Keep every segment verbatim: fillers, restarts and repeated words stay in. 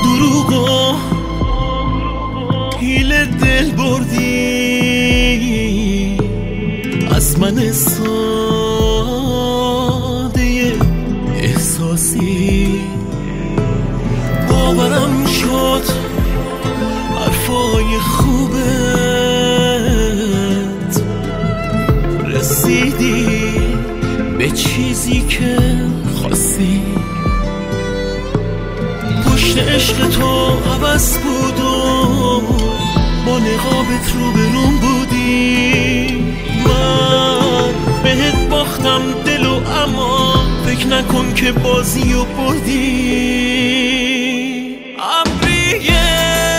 دروغ و حیله دل بردی از من ساده احساسی. باورم شد حرفای خوبت رسیدی به چیزی که خواستی. پشت عشق تو عوض بود و با نقابت رو بروم بودی. من بهت باختم دل و اما فکر نکن که بازی و بردی. ابریه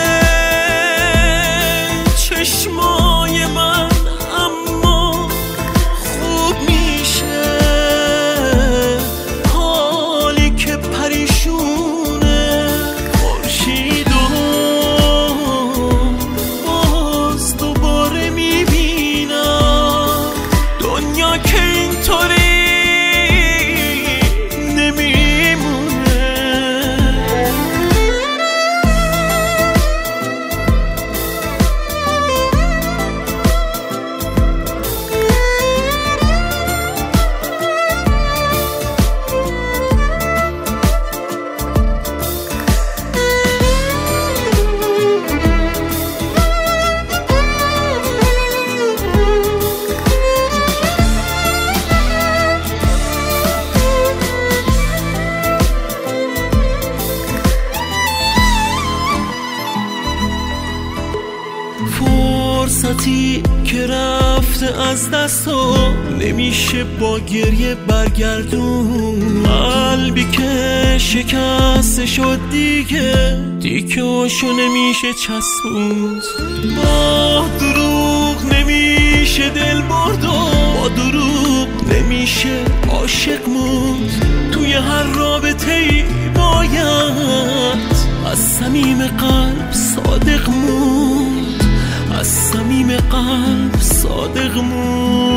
چشمای من اما خوب میشه حالی که پریشونه خورشید و باز دوباره میبینم دنیا که اینطوری فرصتی که رفته از دست و نمیشه با گریه برگردون. قلبی که شکسته شد دیگه دیکه‌هاشو نمیشه چسبوند. با دروغ نمیشه دل برد و با دروغ نمیشه عاشق موند. توی هر رابطه‌ای باید از صمیم قلب صادق موند. از صمیم قلب صادق مون.